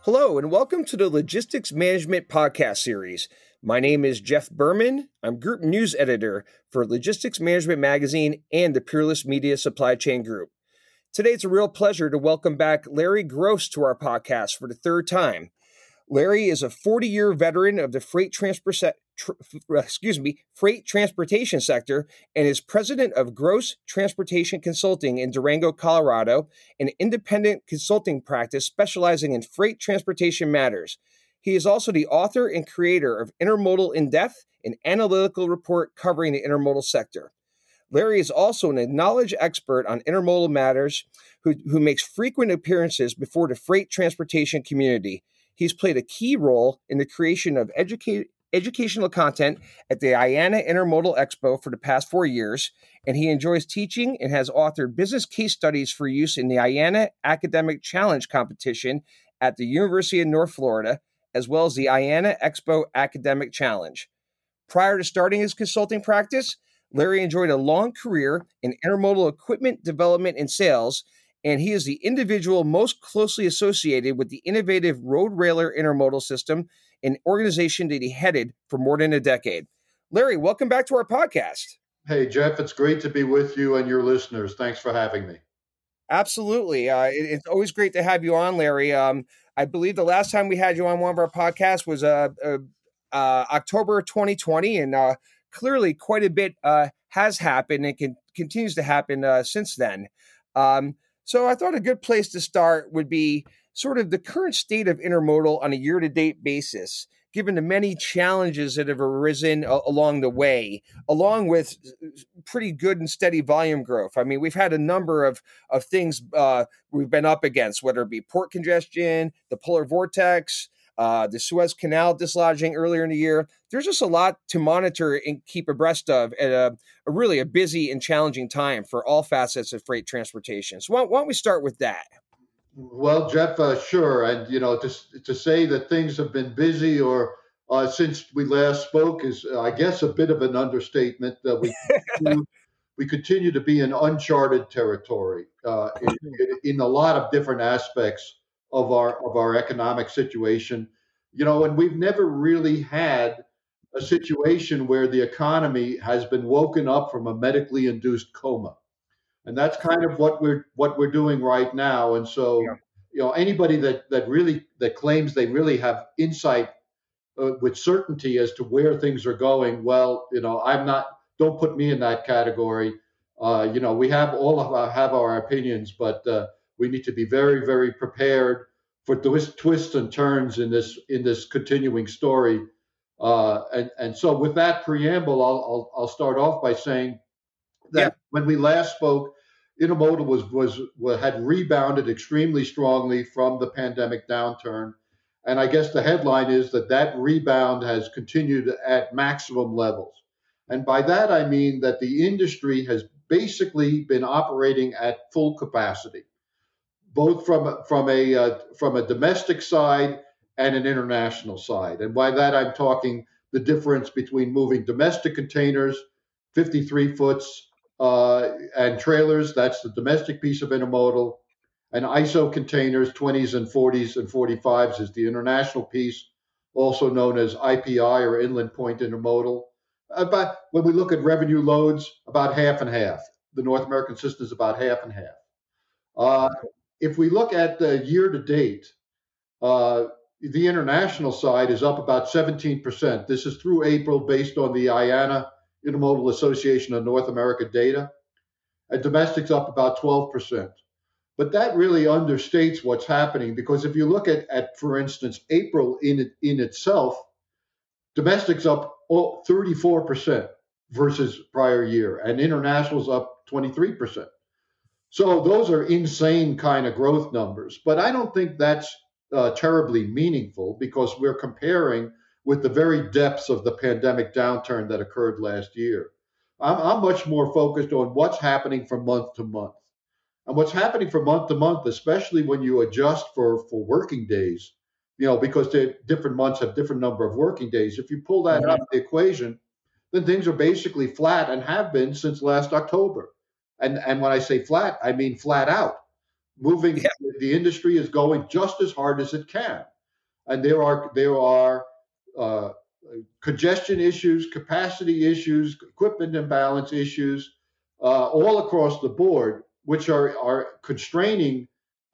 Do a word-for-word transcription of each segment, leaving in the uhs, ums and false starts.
Hello, and welcome to the Logistics Management Podcast Series. My name is Jeff Berman. I'm Group News Editor for Logistics Management Magazine and the Peerless Media Supply Chain Group. Today, it's a real pleasure to welcome back Larry Gross to our podcast for the third time. Larry is a forty-year veteran of the freight transport tr- excuse me, freight transportation sector and is president of Gross Transportation Consulting in Durango, Colorado, an independent consulting practice specializing in freight transportation matters. He is also the author and creator of Intermodal in Depth, an analytical report covering the intermodal sector. Larry is also an knowledge expert on intermodal matters who, who makes frequent appearances before the freight transportation community. He's played a key role in the creation of educate, educational content at the I A N A Intermodal Expo for the past four years, and he enjoys teaching and has authored business case studies for use in the I A N A Academic Challenge competition at the University of North Florida, as well as the I A N A Expo Academic Challenge. Prior to starting his consulting practice, Larry enjoyed a long career in intermodal equipment development and sales, and he is the individual most closely associated with the innovative Roadrailer Intermodal System, an organization that he headed for more than a decade. Larry, welcome back to our podcast. Hey, Jeff, it's great to be with you and your listeners. Thanks for having me. Absolutely. Uh, it, it's always great to have you on, Larry. Um, I believe the last time we had you on one of our podcasts was uh, uh, uh, October twenty twenty, and uh, clearly quite a bit uh, has happened and can, continues to happen uh, since then. Um, So I thought a good place to start would be sort of the current state of intermodal on a year-to-date basis, given the many challenges that have arisen a- along the way, along with pretty good and steady volume growth. I mean, we've had a number of, of things uh, we've been up against, whether it be port congestion, the polar vortex, uh, the Suez Canal dislodging earlier in the year. There's just a lot to monitor and keep abreast of at a, a really a busy and challenging time for all facets of freight transportation. So why, why don't we start with that? Well, Jeff, uh, sure. And, you know, to, to say that things have been busy or uh, since we last spoke is, uh, I guess, a bit of an understatement. Uh, we, continue, we continue to be in uncharted territory uh, in, in a lot of different aspects of our of our economic situation, you know, and we've never really had a situation where the economy has been woken up from a medically induced coma, and that's kind of what we're what we're doing right now. And so, Yeah. you know, anybody that that really that claims they really have insight uh, with certainty as to where things are going, well, you know, I'm not. Don't put me in that category. Uh, you know, we have all of our, have our opinions, but uh, we need to be very, very prepared for twist, twists and turns in this in this continuing story. Uh, and and so, with that preamble, I'll I'll, I'll start off by saying that Yeah. when we last spoke, intermodal was, was was had rebounded extremely strongly from the pandemic downturn, and I guess the headline is that that rebound has continued at maximum levels. And by that I mean that the industry has basically been operating at full capacity, both from from a uh, from a domestic side and an international side. And by that I'm talking the difference between moving domestic containers, fifty-three foots, uh, and trailers. That's the domestic piece of intermodal. And I S O containers, twenties and forties and forty-fives, is the international piece, also known as I P I or inland point intermodal. About when we look at revenue loads, about half and half. The North American system is about half and half. Uh, if we look at the year to date, uh, the international side is up about seventeen percent. This is through April based on the I A N A, Intermodal Association of North America data. And domestic's up about twelve percent. But that really understates what's happening, because if you look at, at for instance, April in in itself, domestic's up thirty-four percent versus prior year, and international's up twenty-three percent. So those are insane kind of growth numbers. But I don't think that's uh, terribly meaningful, because we're comparing with the very depths of the pandemic downturn that occurred last year. I'm, I'm much more focused on what's happening from month to month. And what's happening from month to month, especially when you adjust for, for working days, you know, because the different months have different number of working days. If you pull that out of the equation, then things are basically flat and have been since last October. And and when I say flat, I mean flat out. Moving, Yeah. the industry is going just as hard as it can. and there are there are uh, congestion issues, capacity issues, equipment imbalance issues, uh, all across the board, which are are constraining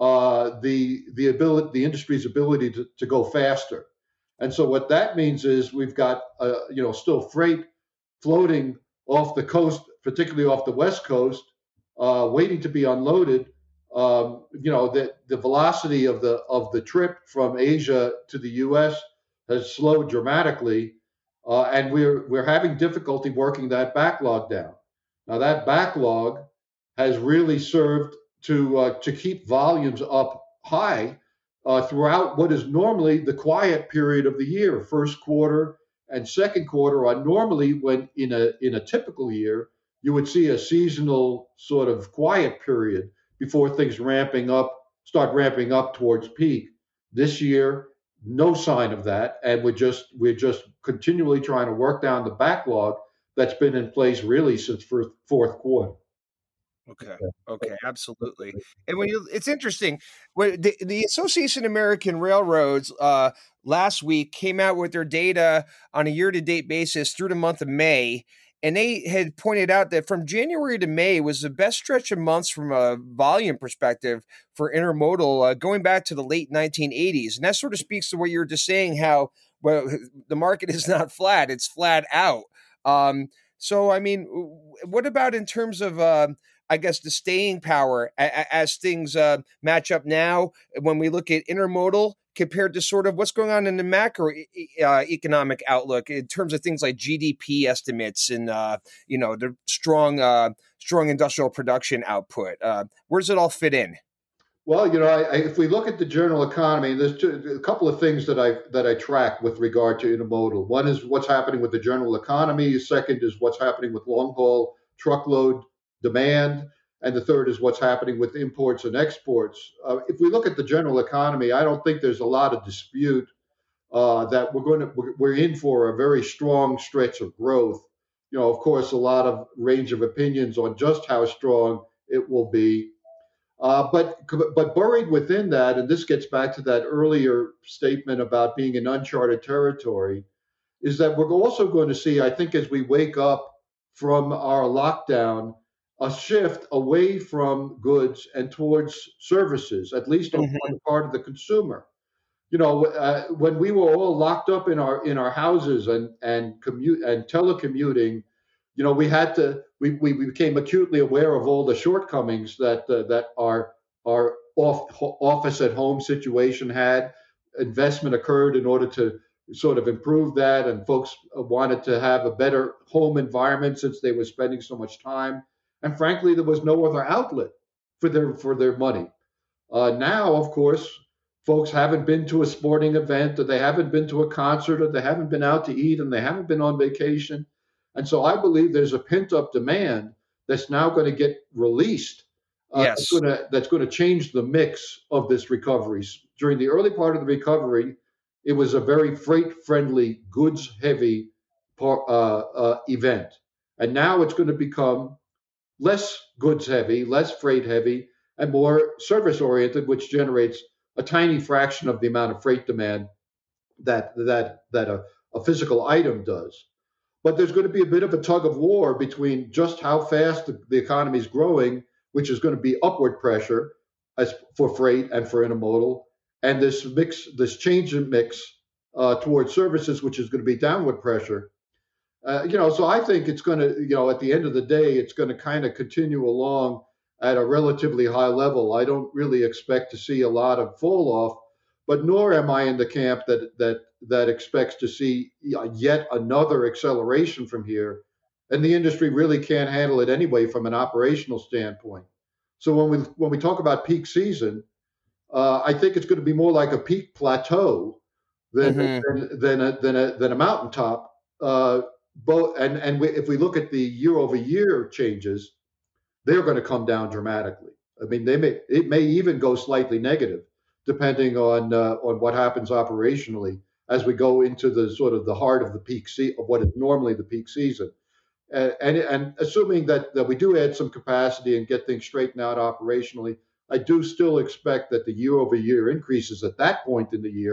uh, the the ability the industry's ability to, to go faster. And so what that means is we've got uh, you know still freight floating off the coast, particularly off the west coast, uh, waiting to be unloaded. Um, you know the the velocity of the of the trip from Asia to the U S has slowed dramatically, uh, and we're we're having difficulty working that backlog down. Now that backlog has really served to uh, to keep volumes up high uh, throughout what is normally the quiet period of the year. First quarter and second quarter are normally, when in a in a typical year, you would see a seasonal sort of quiet period before things ramping up start ramping up towards peak. This year, no sign of that, and we're just we're just continually trying to work down the backlog that's been in place really since first, fourth quarter. Okay. Okay. Absolutely. And when you, it's interesting. When the, the Association of American Railroads uh, last week came out with their data on a year-to-date basis through the month of May, and they had pointed out that from January to May was the best stretch of months from a volume perspective for intermodal, uh, going back to the late nineteen eighties. And that sort of speaks to what you were just saying, how well the market is not flat; it's flat out. Um, so, I mean, what about in terms of uh, I guess the staying power a- as things uh, match up now when we look at intermodal compared to sort of what's going on in the macro uh, economic outlook in terms of things like G D P estimates and uh, you know the strong uh, strong industrial production output. Uh, where does it all fit in? Well, you know, I, I, if we look at the general economy, there's two, a couple of things that I that I track with regard to intermodal. One is what's happening with the general economy. Second is what's happening with long haul truckload demand, and the third is what's happening with imports and exports. Uh, if we look at the general economy, I don't think there's a lot of dispute uh, that we're going to we're, we're in for a very strong stretch of growth. You know, of course, a lot of range of opinions on just how strong it will be. Uh, but but buried within that, and this gets back to that earlier statement about being in uncharted territory, is that we're also going to see, I think, as we wake up from our lockdown, a shift away from goods and towards services, at least on, on the part of the consumer. You know, uh, when we were all locked up in our in our houses and and commute and telecommuting, you know, we had to we, we became acutely aware of all the shortcomings that uh, that our our off, office at home situation had. Investment occurred in order to sort of improve that, and folks wanted to have a better home environment since they were spending so much time. And frankly, there was no other outlet for their for their money. Uh, now, of course, folks haven't been to a sporting event, or they haven't been to a concert, or they haven't been out to eat, and they haven't been on vacation. And so I believe there's a pent up demand that's now going to get released. Uh, Yes. that's, going to, that's going to change the mix of this recovery. During the early part of the recovery, it was a very freight friendly, goods heavy uh, uh, event. And now it's going to become less goods heavy, less freight heavy, and more service oriented, which generates a tiny fraction of the amount of freight demand that that that a, a physical item does. But there's going to be a bit of a tug of war between just how fast the, the economy is growing, which is going to be upward pressure as for freight and for intermodal, and this mix, this change in mix uh, towards services, which is going to be downward pressure. Uh, you know, so I think it's going to, you know, at the end of the day, it's going to kind of continue along at a relatively high level. I don't really expect to see a lot of fall off, but nor am I in the camp that that that expects to see yet another acceleration from here. And the industry really can't handle it anyway from an operational standpoint. So when we when we talk about peak season, uh, I think it's going to be more like a peak plateau than mm-hmm. than, than a than a than a mountaintop. Uh, both and and we, if we look at the year over year changes, they're going to come down dramatically. I mean, they may it may even go slightly negative, depending on uh, on what happens operationally as we go into the sort of the heart of the peak se- of what is normally the peak season. And, and and assuming that that we do add some capacity and get things straightened out operationally, I do still expect that the year over year increases at that point in the year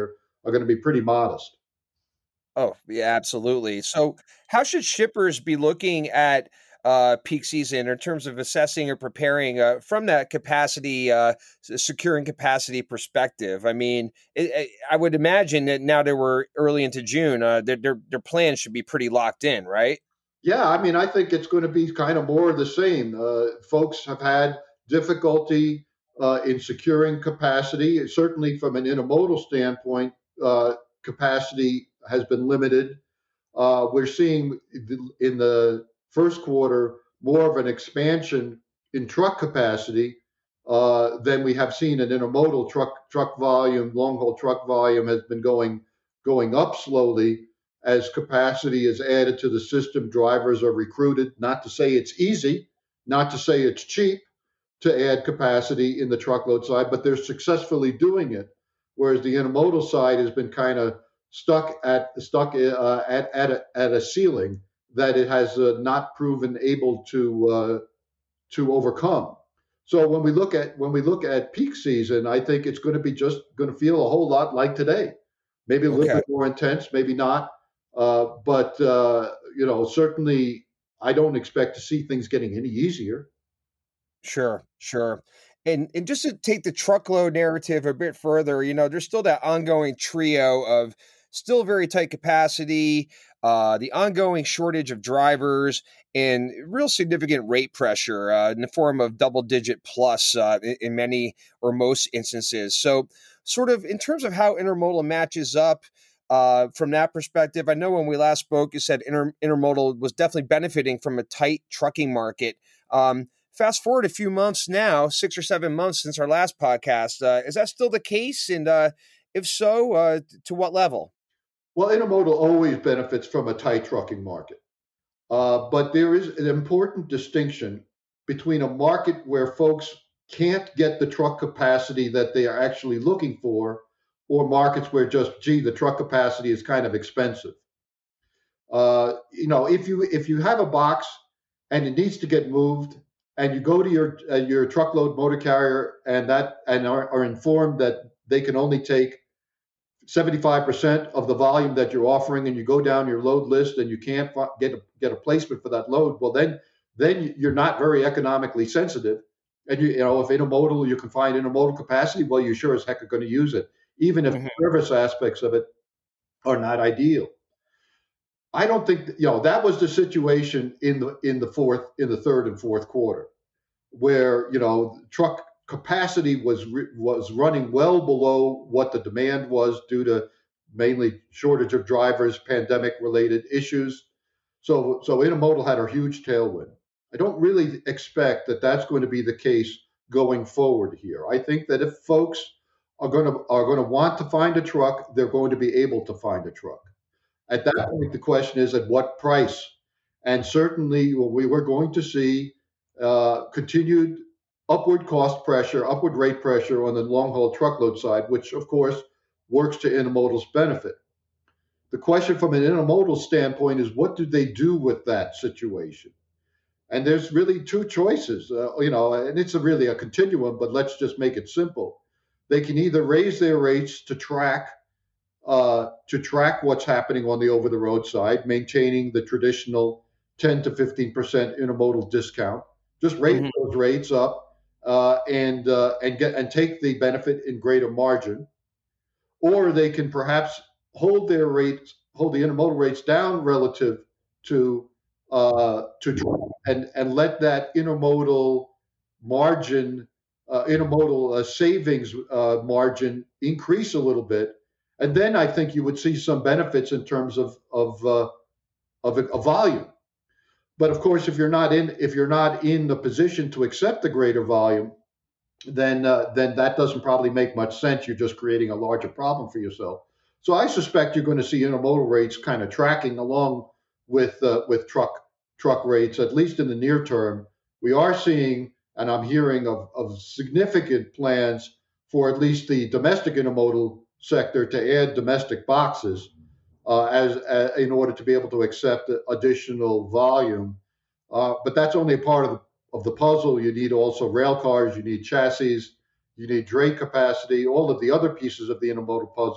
are going to be pretty modest. Oh, yeah, absolutely. So, how should shippers be looking at uh, peak season in terms of assessing or preparing uh, from that capacity, uh, s- securing capacity perspective? I mean, it, it, I would imagine that now that we're early into June, uh, their, their their plans should be pretty locked in, right? Yeah, I mean, I think it's going to be kind of more of the same. Uh, folks have had difficulty uh, in securing capacity. Certainly, from an intermodal standpoint, uh, capacity has been limited. Uh, we're seeing in the first quarter more of an expansion in truck capacity uh, than we have seen in intermodal. Truck truck volume, long haul truck volume has been going going up slowly as capacity is added to the system. Drivers are recruited. Not to say it's easy, not to say it's cheap to add capacity in the truckload side, but they're successfully doing it. Whereas the intermodal side has been kind of stuck at stuck uh, at at a, at a ceiling that it has uh, not proven able to uh, to overcome. So when we look at when we look at peak season, I think it's going to be just going to feel a whole lot like today. Maybe a little Okay. bit more intense, maybe not, uh, but uh, you know, certainly I don't expect to see things getting any easier. Sure, sure. And and just to take the truckload narrative a bit further, you know, there's still that ongoing trio of still very tight capacity, uh, the ongoing shortage of drivers, and real significant rate pressure uh, in the form of double digit plus uh, in, in many or most instances. So, sort of in terms of how intermodal matches up. Uh, from that perspective, I know when we last spoke, you said inter- intermodal was definitely benefiting from a tight trucking market. Um, Fast forward a few months now, six or seven months since our last podcast. Uh, is that still the case? And uh, if so, uh, to what level? Well, intermodal always benefits from a tight trucking market. Uh, but there is an important distinction between a market where folks can't get the truck capacity that they are actually looking for, or markets where just, gee, the truck capacity is kind of expensive. Uh, you know, if you if you have a box and it needs to get moved, and you go to your uh, your truckload motor carrier and that and are, are informed that they can only take seventy-five percent of the volume that you're offering, and you go down your load list and you can't get a, get a placement for that load, well then then you're not very economically sensitive. And you, you know, if intermodal, you can find intermodal capacity, well, you sure as heck are going to use it, even if the Hmm. service aspects of it are not ideal. I don't think that, you know, that was the situation in the in the fourth in the third and fourth quarter, where you know truck capacity was was running well below what the demand was due to mainly shortage of drivers, pandemic related issues. So so intermodal had a huge tailwind. I don't really expect that that's going to be the case going forward here. I think that if folks are going to are going to want to find a truck, they're going to be able to find a truck. At that point, the question is at what price? And certainly, well, we were going to see uh, continued upward cost pressure, upward rate pressure on the long haul truckload side, which of course works to intermodal's benefit. The question from an intermodal standpoint is what do they do with that situation? And there's really two choices, uh, you know, and it's a really a continuum, but let's just make it simple. They can either raise their rates to track uh, to track what's happening on the over the road side, maintaining the traditional ten to fifteen percent intermodal discount. Just raise Hmm. those rates up uh, and uh, and get and take the benefit in greater margin, or they can perhaps hold their rates, hold the intermodal rates down relative to uh, to and and let that intermodal margin, uh, intermodal uh, savings uh, margin increase a little bit, and then I think you would see some benefits in terms of of uh, of a, a volume. But of course, if you're not in if you're not in the position to accept the greater volume, then uh, then that doesn't probably make much sense. You're just creating a larger problem for yourself. So I suspect you're going to see intermodal rates kind of tracking along with uh, with truck truck rates, at least in the near term. We are seeing, and I'm hearing of, of significant plans for at least the domestic intermodal sector to add domestic boxes uh, as, as in order to be able to accept additional volume. Uh, but that's only a part of the of the puzzle. You need also rail cars, you need chassis, you need dray capacity, all of the other pieces of the intermodal puzzle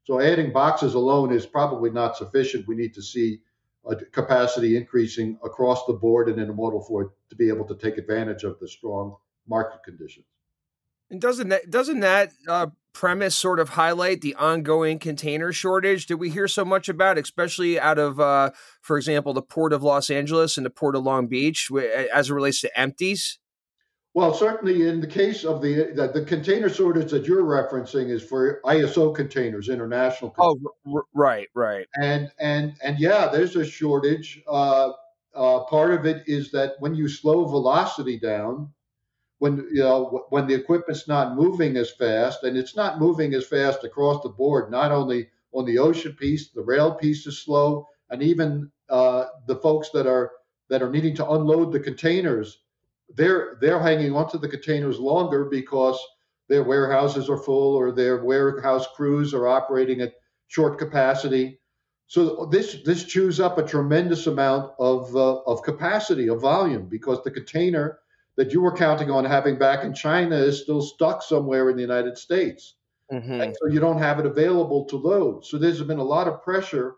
So adding boxes alone is probably not sufficient. We need to see a capacity increasing across the board in intermodal for it to be able to take advantage of the strong market conditions. And doesn't that doesn't that uh, premise sort of highlight the ongoing container shortage that we hear so much about, especially out of, uh, for example, the Port of Los Angeles and the Port of Long Beach, as it relates to empties? Well, certainly in the case of the, the the container shortage that you're referencing is for I S O containers, international containers. Oh, r- right, right. And and and yeah, there's a shortage. Uh, uh, part of it is that when you slow velocity down, when you know when the equipment's not moving as fast, and it's not moving as fast across the board, not only on the ocean piece, the rail piece is slow, and even uh, the folks that are that are needing to unload the containers, they're they're hanging onto the containers longer because their warehouses are full or their warehouse crews are operating at short capacity. So this this chews up a tremendous amount of uh, of capacity, of volume, because the container that you were counting on having back in China is still stuck somewhere in the United States. And Mm-hmm. so you don't have it available to load. So there's been a lot of pressure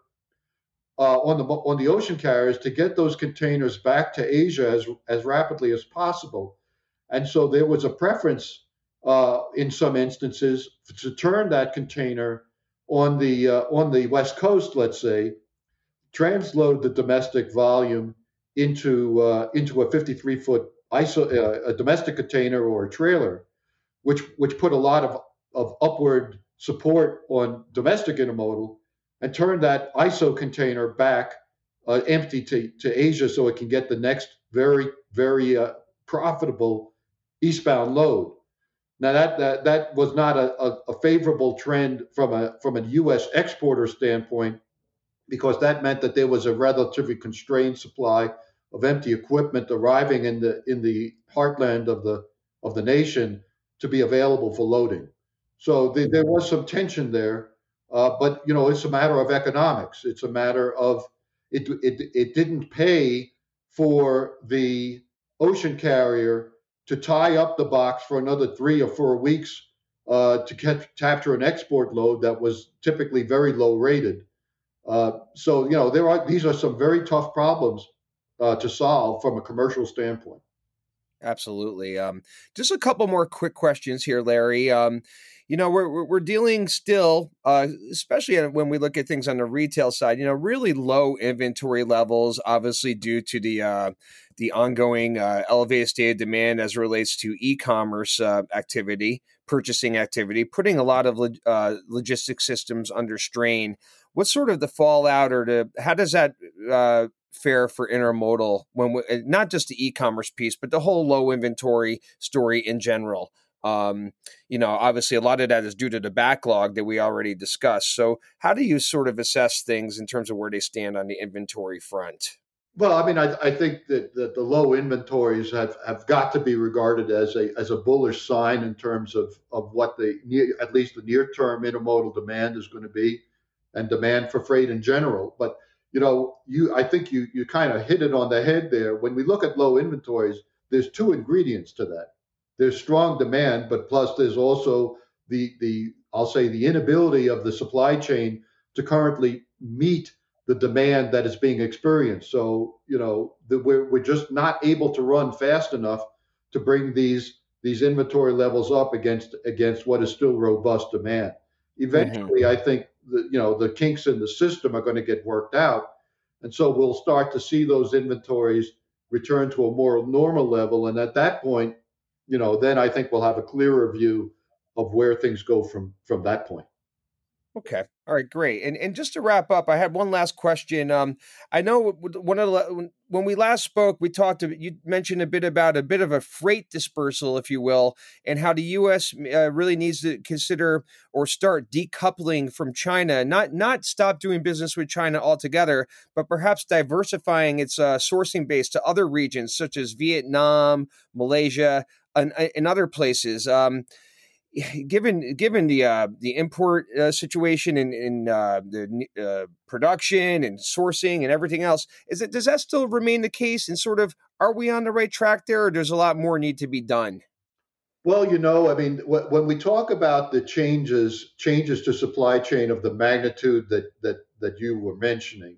uh, on the on the ocean carriers to get those containers back to Asia as as rapidly as possible. And so there was a preference uh, in some instances to turn that container on the uh, on the west coast, let's say, transload the domestic volume into uh, into a fifty-three foot iso- uh, a domestic container or a trailer, which which put a lot of, of upward support on domestic intermodal, and turn that I S O container back uh, empty to, to Asia so it can get the next very very uh, profitable eastbound load. Now that that, that was not a, a, a favorable trend from a from a U S exporter standpoint, because that meant that there was a relatively constrained supply of empty equipment arriving in the in the heartland of the of the nation to be available for loading. So the, there was some tension there, uh, but you know it's a matter of economics. It's a matter of it, it it didn't pay for the ocean carrier to tie up the box for another three or four weeks uh, to catch, capture an export load that was typically very low rated. Uh, so you know there are these are some very tough problems uh, to solve from a commercial standpoint. Absolutely. Um, just a couple more quick questions here, Larry. Um, you know, we're we're we're dealing still, uh, especially when we look at things on the retail side. You know, really low inventory levels, obviously due to the uh, the ongoing uh, elevated state of demand as it relates to e-commerce uh, activity, purchasing activity, putting a lot of log- uh, logistics systems under strain. What's sort of the fallout, or the how does that uh, fare for intermodal when we, not just the e-commerce piece, but the whole low inventory story in general? Um, you know, obviously a lot of that is due to the backlog that we already discussed. So how do you sort of assess things in terms of where they stand on the inventory front? Well, I mean, I, I think that, that the low inventories have, have got to be regarded as a as a bullish sign in terms of, of what the near, at least the near term intermodal demand is going to be, and demand for freight in general. But you know, you I think you you kind of hit it on the head there. When we look at low inventories, there's two ingredients to that. There's strong demand, but plus there's also the the I'll say the inability of the supply chain to currently meet the demand that is being experienced. So you know the, we're we're just not able to run fast enough to bring these these inventory levels up against against what is still robust demand. Mm-hmm. Eventually, I think the you know the kinks in the system are going to get worked out, and so we'll start to see those inventories return to a more normal level. And at that point, you know, then I think we'll have a clearer view of where things go from from that point. Okay. All right, great. And and just to wrap up, I had one last question. Um, I know one of the when, when we last spoke, we talked. You mentioned a bit about a bit of a freight dispersal, if you will, and how the U S uh, really needs to consider or start decoupling from China. Not not stop doing business with China altogether, but perhaps diversifying its uh, sourcing base to other regions such as Vietnam, Malaysia, and, and other places. Um, given given the uh, the import uh, situation and in, in uh, the uh, production and sourcing and everything else, is it does that still remain the case? And sort of, are we on the right track there, or does a lot more need to be done? Well, you know, I mean, wh- when we talk about the changes changes to supply chain of the magnitude that that that you were mentioning,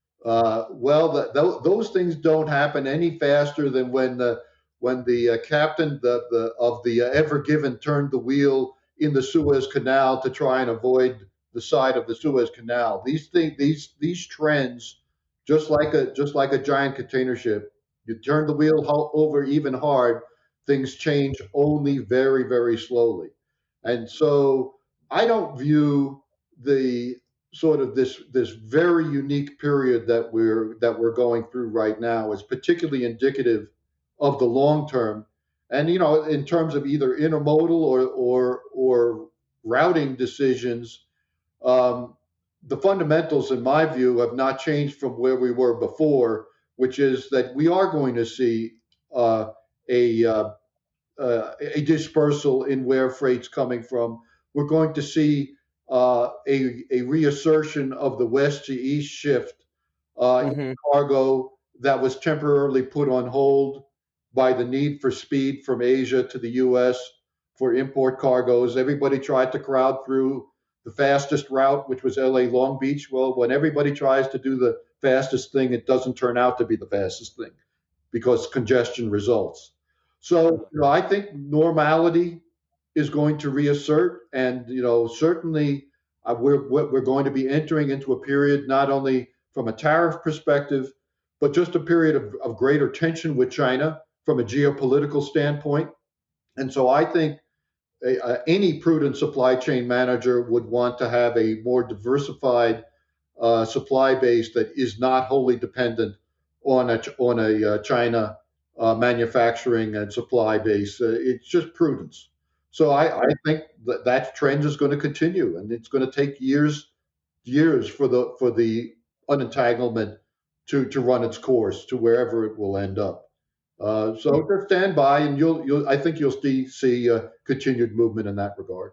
uh, well, the, th- those things don't happen any faster than when the when the uh, captain the, the of the uh, Ever Given turned the wheel in the Suez Canal to try and avoid the side of the Suez Canal. These things, these these trends, just like a just like a giant container ship, you turn the wheel ho- over even hard, things change only very very slowly, and so I don't view the sort of this this very unique period that we're that we're going through right now is particularly indicative of the long term. And you know, in terms of either intermodal or or or routing decisions, um, the fundamentals, in my view, have not changed from where we were before, which is that we are going to see uh, a uh, uh, a dispersal in where freight's coming from. We're going to see uh, a, a reassertion of the west to east shift uh, in Hmm. cargo that was temporarily put on hold by the need for speed from Asia to the U S for import cargoes. Everybody tried to crowd through the fastest route, which was L A Long Beach. Well, when everybody tries to do the fastest thing, it doesn't turn out to be the fastest thing because congestion results. So, you know, I think normality is going to reassert, and you know, certainly uh, we're we're going to be entering into a period not only from a tariff perspective, but just a period of, of greater tension with China from a geopolitical standpoint. And so, I think a, uh, any prudent supply chain manager would want to have a more diversified uh, supply base that is not wholly dependent on a on a uh, China uh, manufacturing and supply base. Uh, it's just prudence. So I, I think that that trend is going to continue, and it's going to take years years for the for the unentanglement to to run its course to wherever it will end up. Uh, so just stand by, and you'll you'll I think you'll see see uh, continued movement in that regard.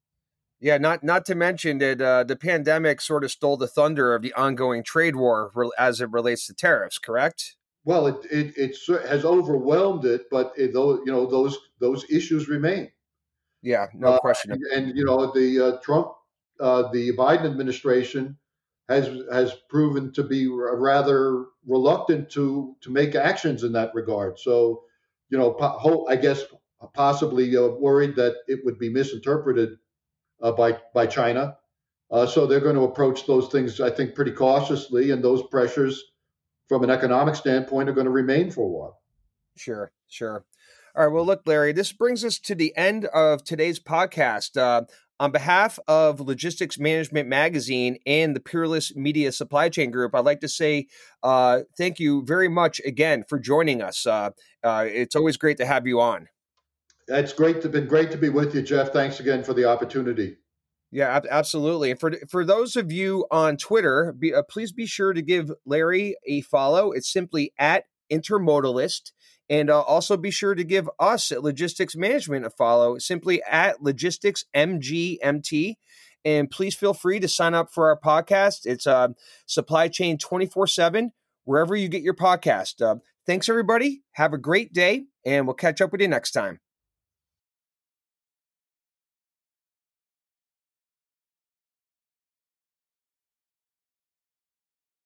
Yeah, not not to mention that uh, the pandemic sort of stole the thunder of the ongoing trade war re- as it relates to tariffs. Correct? Well, it it, it has overwhelmed it, but it, though you know those those issues remain. Yeah, no Uh, question. and, and you know the uh, Trump, uh, the Biden administration has has proven to be r- rather reluctant to to make actions in that regard. So, you know, po- ho- I guess possibly uh, worried that it would be misinterpreted uh, by by China. Uh, so they're going to approach those things, I think, pretty cautiously, and those pressures, from an economic standpoint, are going to remain for a while. Sure, sure. All right. Well, look, Larry, this brings us to the end of today's podcast. Uh, on behalf of Logistics Management Magazine and the Peerless Media Supply Chain Group, I'd like to say uh, thank you very much again for joining us. Uh, uh, it's always great to have you on. It's great to been great to be with you, Jeff. Thanks again for the opportunity. Yeah, ab- absolutely. And for for those of you on Twitter, be, uh, please be sure to give Larry a follow. It's simply at Intermodalist. And uh, also be sure to give us at Logistics Management a follow, simply at Logistics M G M T. And please feel free to sign up for our podcast. It's uh, Supply Chain twenty-four seven, wherever you get your podcast. Uh, thanks, everybody. Have a great day, and we'll catch up with you next time.